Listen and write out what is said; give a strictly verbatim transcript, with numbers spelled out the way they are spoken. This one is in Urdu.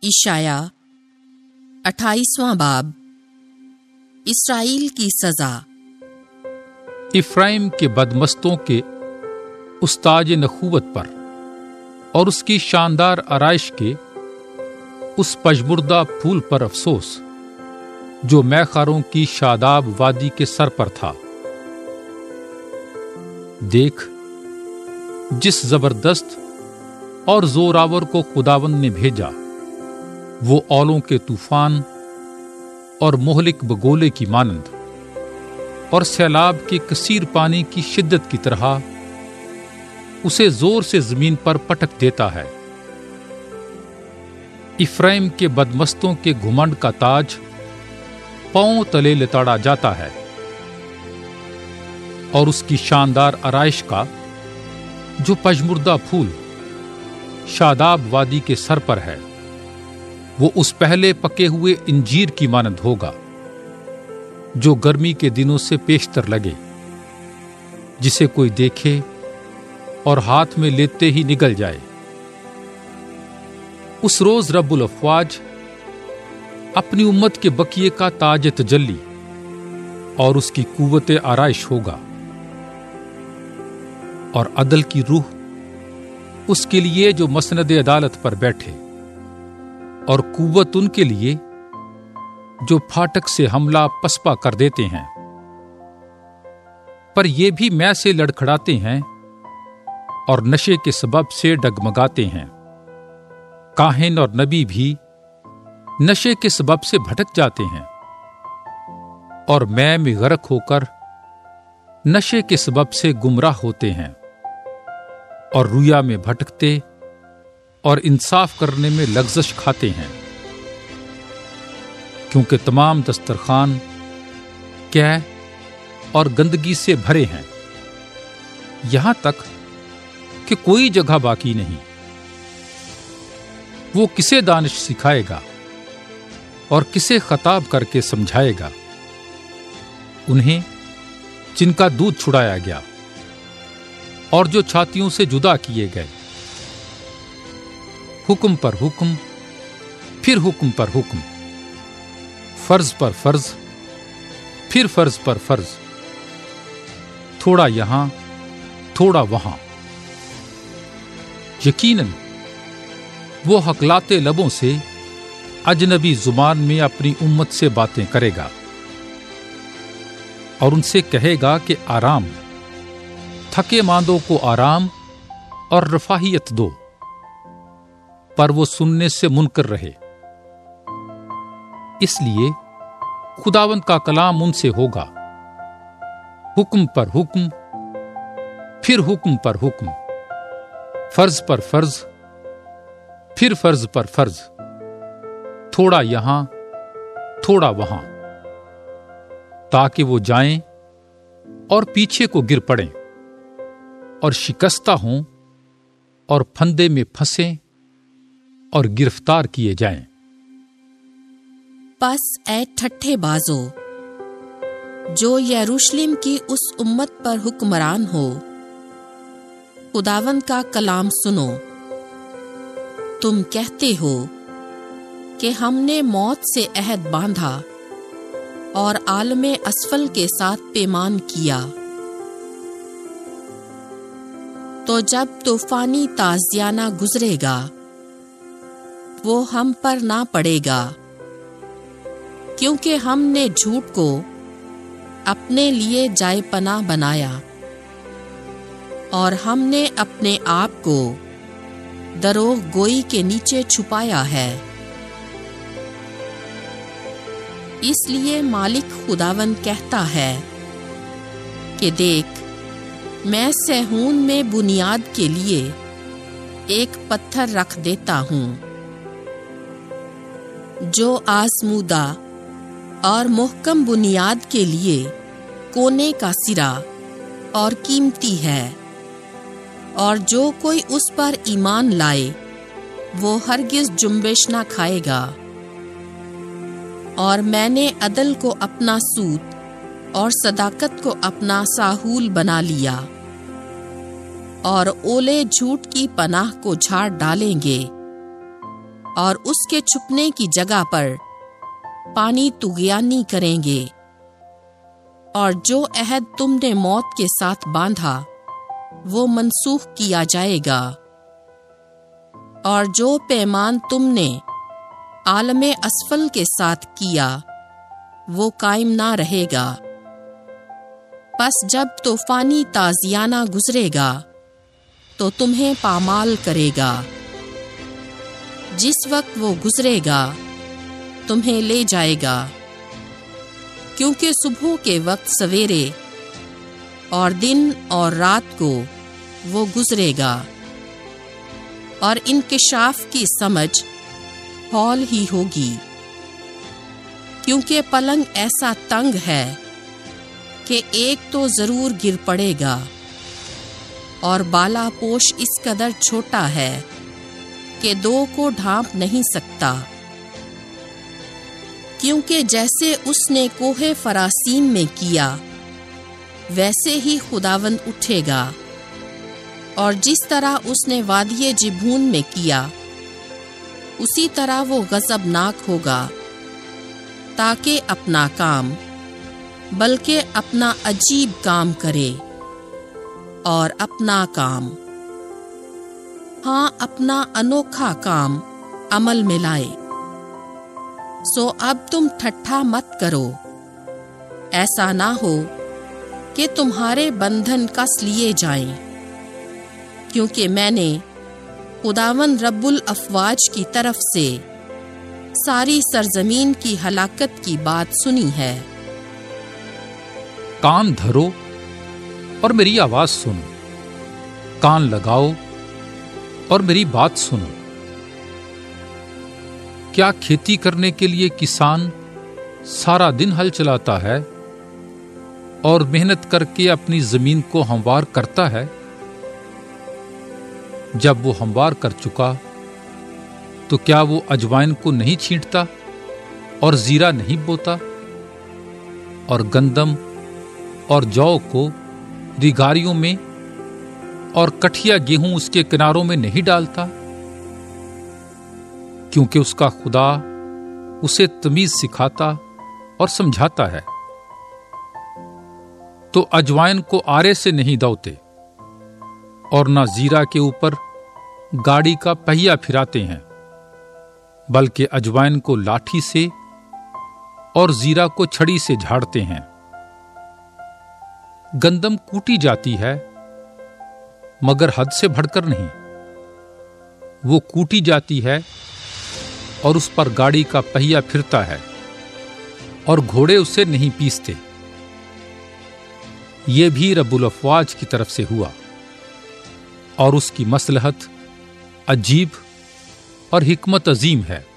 اشعیا اٹھائیسواں باب اسرائیل کی سزا۔ افرائیم کے بدمستوں کے اس تاج نخوت پر اور اس کی شاندار آرائش کے اس پژمردہ پھول پر افسوس جو میخاروں کی شاداب وادی کے سر پر تھا۔ دیکھ، جس زبردست اور زوراور کو خداوند نے بھیجا وہ اولوں کے طوفان اور مہلک بگولے کی مانند اور سیلاب کے کثیر پانی کی شدت کی طرح اسے زور سے زمین پر پٹک دیتا ہے۔ افرائیم کے بدمستوں کے گھمنڈ کا تاج پاؤں تلے لتاڑا جاتا ہے اور اس کی شاندار آرائش کا جو پژمردہ پھول شاداب وادی کے سر پر ہے وہ اس پہلے پکے ہوئے انجیر کی مانند ہوگا جو گرمی کے دنوں سے پیشتر لگے، جسے کوئی دیکھے اور ہاتھ میں لیتے ہی نگل جائے۔ اس روز رب الافواج اپنی امت کے بقیے کا تاج تجلی اور اس کی قوت آرائش ہوگا، اور عدل کی روح اس کے لیے جو مسند عدالت پر بیٹھے، اور قوت ان کے لیے جو پھاٹک سے حملہ پسپا کر دیتے ہیں۔ پر یہ بھی میں سے لڑکھڑاتے ہیں اور نشے کے سبب سے ڈگمگاتے ہیں۔ کاہن اور نبی بھی نشے کے سبب سے بھٹک جاتے ہیں، اور میں میں غرق ہو کر نشے کے سبب سے گمراہ ہوتے ہیں، اور رویا میں بھٹکتے اور انصاف کرنے میں لغزش کھاتے ہیں، کیونکہ تمام دسترخوان قے اور گندگی سے بھرے ہیں، یہاں تک کہ کوئی جگہ باقی نہیں۔ وہ کسے دانش سکھائے گا اور کسے خطاب کر کے سمجھائے گا انہیں جن کا دودھ چھڑایا گیا اور جو چھاتیوں سے جدا کیے گئے؟ حکم پر حکم، پھر حکم پر حکم، فرض پر فرض، پھر فرض پر فرض، تھوڑا یہاں تھوڑا وہاں۔ یقیناً وہ ہکلاتے لبوں سے اجنبی زبان میں اپنی امت سے باتیں کرے گا اور ان سے کہے گا کہ آرام، تھکے ماندوں کو آرام اور رفاہیت دو، پر وہ سننے سے منکر رہے۔ اس لیے خداوند کا کلام ان سے ہوگا، حکم پر حکم، پھر حکم پر حکم، فرض پر فرض، پھر فرض پر فرض، تھوڑا یہاں تھوڑا وہاں، تاکہ وہ جائیں اور پیچھے کو گر پڑیں اور شکستہ ہوں اور پھندے میں پھنسیں اور گرفتار کیے جائیں۔ پس اے ٹھٹھے بازو جو یروشلم کی اس امت پر حکمران ہو، خداوند کا کلام سنو۔ تم کہتے ہو کہ ہم نے موت سے عہد باندھا اور عالم اسفل کے ساتھ پیمان کیا، تو جب طوفانی تازیانہ گزرے گا وہ ہم پر نہ پڑے گا، کیونکہ ہم نے جھوٹ کو اپنے لیے جائے پناہ بنایا اور ہم نے اپنے آپ کو دروغ گوئی کے نیچے چھپایا ہے۔ اس لیے مالک خداوند کہتا ہے کہ دیکھ، میں صہیون میں بنیاد کے لیے ایک پتھر رکھ دیتا ہوں جو آزمودہ اور محکم بنیاد کے لیے کونے کا سرا اور قیمتی ہے، اور جو کوئی اس پر ایمان لائے وہ ہرگز جنبش نہ کھائے گا۔ اور میں نے عدل کو اپنا سوت اور صداقت کو اپنا ساحول بنا لیا، اور اولے جھوٹ کی پناہ کو جھاڑ ڈالیں گے اور اس کے چھپنے کی جگہ پر پانی طغیانی کریں گے، اور جو عہد تم نے موت کے ساتھ باندھا وہ منسوخ کیا جائے گا، اور جو پیمان تم نے عالم اسفل کے ساتھ کیا وہ قائم نہ رہے گا۔ پس جب طوفانی تازیانہ گزرے گا تو تمہیں پامال کرے گا، جس وقت وہ گزرے گا تمہیں لے جائے گا، کیونکہ صبح کے وقت سویرے اور دن اور رات کو وہ گزرے گا، اور انکشاف کی سمجھ ہال ہی ہوگی، کیونکہ پلنگ ایسا تنگ ہے کہ ایک تو ضرور گر پڑے گا، اور بالا پوش اس قدر چھوٹا ہے کہ دو کو ڈھانپ نہیں سکتا، کیونکہ جیسے اس نے کوہ فراسین میں کیا ویسے ہی خداوند اٹھے گا، اور جس طرح اس نے وادی جبون میں کیا اسی طرح وہ غضبناک ہوگا، تاکہ اپنا کام بلکہ اپنا عجیب کام کرے، اور اپنا کام ہاں اپنا انوکھا کام عمل میں لائے۔ سو اب تم ٹھٹھا مت کرو، ایسا نہ ہو کہ تمہارے بندھن کس لیے جائیں، کیونکہ میں نے خداوند رب الافواج کی طرف سے ساری سرزمین کی ہلاکت کی بات سنی ہے۔ کان دھرو اور میری آواز سنو، کان لگاؤ اور میری بات سنو۔ کیا کھیتی کرنے کے لیے کسان سارا دن ہل چلاتا ہے اور محنت کر کے اپنی زمین کو ہموار کرتا ہے؟ جب وہ ہموار کر چکا تو کیا وہ اجوائن کو نہیں چھینٹتا اور زیرہ نہیں بوتا، اور گندم اور جو کو ریگاریوں میں اور کٹھیا گیہوں اس کے کناروں میں نہیں ڈالتا؟ کیونکہ اس کا خدا اسے تمیز سکھاتا اور سمجھاتا ہے۔ تو اجوائن کو آرے سے نہیں دوتے اور نہ زیرہ کے اوپر گاڑی کا پہیا پھراتے ہیں، بلکہ اجوائن کو لاٹھی سے اور زیرہ کو چھڑی سے جھاڑتے ہیں۔ گندم کوٹی جاتی ہے مگر حد سے بڑھ کر نہیں، وہ کوٹی جاتی ہے اور اس پر گاڑی کا پہیا پھرتا ہے اور گھوڑے اسے نہیں پیستے۔ یہ بھی رب الافواج کی طرف سے ہوا، اور اس کی مصلحت عجیب اور حکمت عظیم ہے۔